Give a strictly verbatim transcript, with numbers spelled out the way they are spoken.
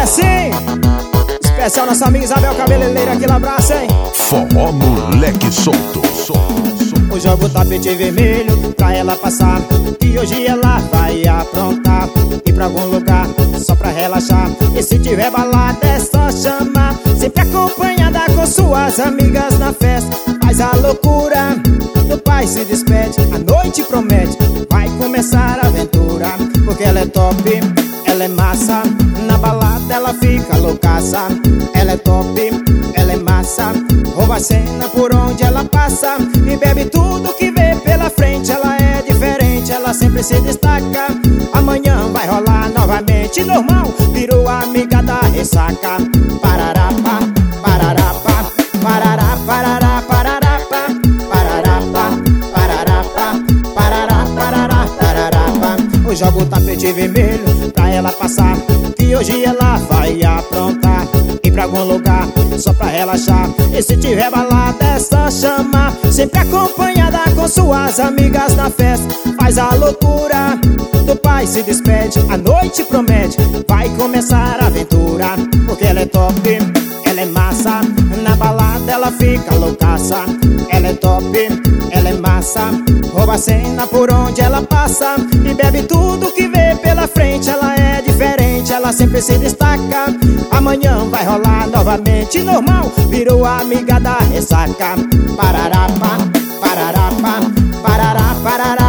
É sim, especial nossa amiga Isabel Cabeleireira, aquele abraço, hein? Forró moleque solto, solto, solto. Hoje eu vou tapete vermelho pra ela passar, e hoje ela vai aprontar, ir pra algum lugar só pra relaxar. E se tiver balada é só chamar, sempre acompanhada com suas amigas na festa. Faz a loucura, do pai se despede, a noite promete, vai começar a aventura. Porque ela é top, ela é massa, na balada ela fica loucaça. Ela é top, ela é massa, rouba a cena por onde ela passa, e bebe tudo que vê pela frente. Ela é diferente, ela sempre se destaca. Amanhã vai rolar novamente normal, virou amiga da ressaca. Pararapa, pararapa, parará, parará, pararapa, pararapa, pararapa, parará, parará, pararapa. Eu jogo o tapete vermelho pra ela passar, que hoje ela vai aprontar, ir pra algum lugar só pra relaxar. E se tiver balada é só chamar, sempre acompanhada com suas amigas na festa. Faz a loucura, do pai se despede, a noite promete, vai começar a aventura. Porque ela é top, ela é massa, na balada ela fica loucaça. Ela é top, ela é massa, rouba a cena por onde ela passa, e bebe tudo que vê pela frente. Ela é diferente, ela sempre se destaca. Amanhã vai rolar novamente normal, virou amiga da ressaca. Pararapa, pararapa, parará, parará.